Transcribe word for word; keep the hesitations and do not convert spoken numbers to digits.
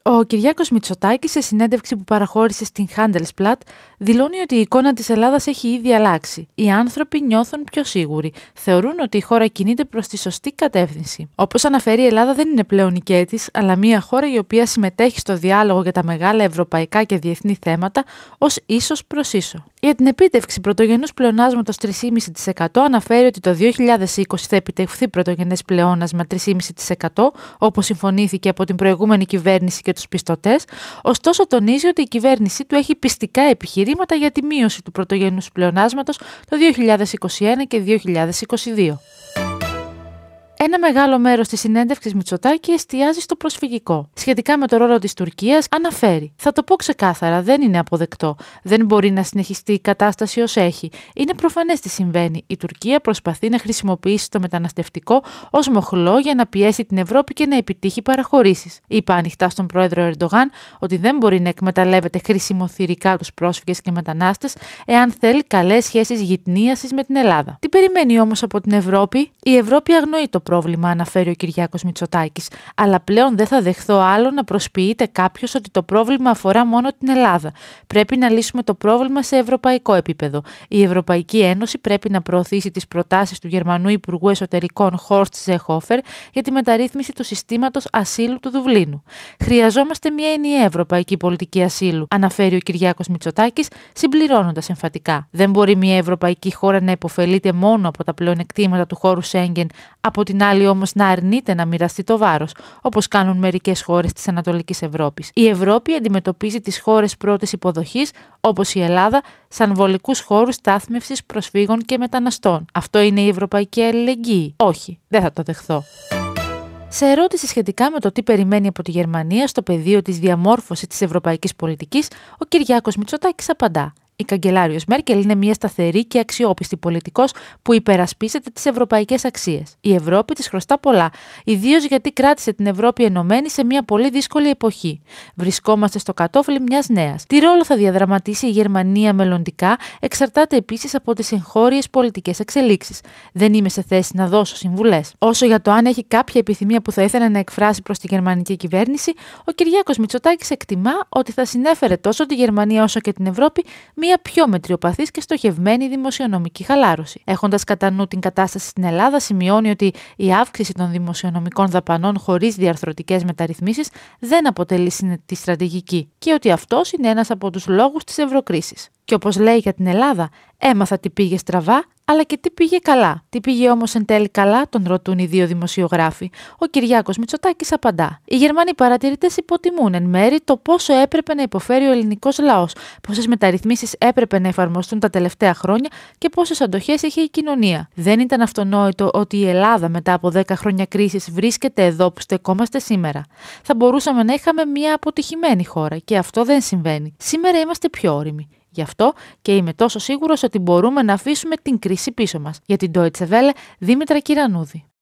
Ο Κυριάκος Μητσοτάκης, σε συνέντευξη που παραχώρησε στην Handelsblatt, δηλώνει ότι η εικόνα της Ελλάδας έχει ήδη αλλάξει. Οι άνθρωποι νιώθουν πιο σίγουροι. Θεωρούν ότι η χώρα κινείται προς τη σωστή κατεύθυνση. Όπως αναφέρει, η Ελλάδα δεν είναι πλέον οικέτης, αλλά μια χώρα η οποία συμμετέχει στο διάλογο για τα μεγάλα ευρωπαϊκά και διεθνή θέματα ως ίσος προς ίσο. Για την επίτευξη πρωτογενούς πλεονάσματος τρία κόμμα πέντε τοις εκατό αναφέρει ότι το δύο χιλιάδες είκοσι θα επιτευχθεί πρωτογενές πλεόνασμα τρία κόμμα πέντε τοις εκατό, όπως συμφωνήθηκε από την προηγούμενη κυβέρνηση και τους πιστωτές, ωστόσο τονίζει ότι η κυβέρνησή του έχει πιστικά επιχειρήματα για τη μείωση του πρωτογενούς πλεονάσματος το δύο χιλιάδες είκοσι ένα και δύο χιλιάδες είκοσι δύο. Ένα μεγάλο μέρος της συνέντευξης Μητσοτάκη εστιάζει στο προσφυγικό. Σχετικά με το ρόλο της Τουρκίας, αναφέρει: «Θα το πω ξεκάθαρα, δεν είναι αποδεκτό. Δεν μπορεί να συνεχιστεί η κατάσταση ως έχει. Είναι προφανές τι συμβαίνει. Η Τουρκία προσπαθεί να χρησιμοποιήσει το μεταναστευτικό ως μοχλό για να πιέσει την Ευρώπη και να επιτύχει παραχωρήσεις. Είπα ανοιχτά στον πρόεδρο Ερντογάν ότι δεν μπορεί να εκμεταλλεύεται χρησιμοθυρικά τους πρόσφυγες και μετανάστες, εάν θέλει καλές σχέσεις γειτνίασης με την Ελλάδα. Τι περιμένει όμως από την Ευρώπη? Η Ευρώπη αγνοεί το πρόβλημα», αναφέρει ο Κυριάκος Μητσοτάκης. «Αλλά πλέον δεν θα δεχθώ άλλο να προσποιείται κάποιος ότι το πρόβλημα αφορά μόνο την Ελλάδα. Πρέπει να λύσουμε το πρόβλημα σε ευρωπαϊκό επίπεδο. Η Ευρωπαϊκή Ένωση πρέπει να προωθήσει τις προτάσεις του Γερμανού Υπουργού Εσωτερικών Χόρστ Ζεχόφερ για τη μεταρρύθμιση του συστήματος ασύλου του Δουβλίνου. Χρειαζόμαστε μια ενιαία ευρωπαϊκή πολιτική ασύλου», αναφέρει ο Κυριάκος Μητσοτάκης, συμπληρώνοντας εμφατικά: «Δεν μπορεί μια ευρωπαϊκή χώρα να υποφελείται μόνο από τα πλεονεκτήματα του χώρου Σέγγεν, από την άλλη όμως να αρνείται να μοιραστεί το βάρος, όπως κάνουν μερικές χώρες της Ανατολικής Ευρώπης. Η Ευρώπη αντιμετωπίζει τις χώρες πρώτης υποδοχής, όπως η Ελλάδα, σαν βολικούς χώρους στάθμευσης προσφύγων και μεταναστών. Αυτό είναι η ευρωπαϊκή αλληλεγγύη? Όχι, δεν θα το δεχθώ». Σε ερώτηση σχετικά με το τι περιμένει από τη Γερμανία στο πεδίο της διαμόρφωσης της ευρωπαϊκής πολιτικής, ο Κυριάκος Μητσοτάκης απαντά: «Η καγκελάριος Μέρκελ είναι μια σταθερή και αξιόπιστη πολιτικός που υπερασπίζεται τις ευρωπαϊκές αξίες. Η Ευρώπη της χρωστά πολλά, ιδίως γιατί κράτησε την Ευρώπη ενωμένη σε μια πολύ δύσκολη εποχή. Βρισκόμαστε στο κατόφλι μιας νέας. Τι ρόλο θα διαδραματίσει η Γερμανία μελλοντικά εξαρτάται επίσης από τις εγχώριες πολιτικές εξελίξεις. Δεν είμαι σε θέση να δώσω συμβουλές». Όσο για το αν έχει κάποια επιθυμία που θα ήθελε να εκφράσει προς τη γερμανική κυβέρνηση, ο Κυριάκος Μητσοτάκης εκτιμά ότι θα συνέφερε τόσο τη Γερμανία όσο και την Ευρώπη μια πιο μετριοπαθής και στοχευμένη δημοσιονομική χαλάρωση. Έχοντας κατά νου την κατάσταση στην Ελλάδα, σημειώνει ότι η αύξηση των δημοσιονομικών δαπανών χωρίς διαρθρωτικές μεταρρυθμίσεις δεν αποτελεί συνετή στρατηγική και ότι αυτός είναι ένας από τους λόγους της ευρωκρίσης. Και όπως λέει για την Ελλάδα, έμαθα τι πήγε στραβά, αλλά και τι πήγε καλά. Τι πήγε όμως εν τέλει καλά, τον ρωτούν οι δύο δημοσιογράφοι. Ο Κυριάκος Μητσοτάκης απαντά: «Οι Γερμανοί παρατηρητές υποτιμούν εν μέρη το πόσο έπρεπε να υποφέρει ο ελληνικός λαός, πόσες μεταρρυθμίσεις έπρεπε να εφαρμοστούν τα τελευταία χρόνια και πόσες αντοχές είχε η κοινωνία. Δεν ήταν αυτονόητο ότι η Ελλάδα μετά από δέκα χρόνια κρίσης βρίσκεται εδώ που στεκόμαστε σήμερα. Θα μπορούσαμε να είχαμε μια αποτυχημένη χώρα και αυτό δεν συμβαίνει. Σήμερα είμαστε πιο όριμοι. Γι' αυτό και είμαι τόσο σίγουρος ότι μπορούμε να αφήσουμε την κρίση πίσω μας». Για την Deutsche Welle, Δήμητρα Κυρανούδη.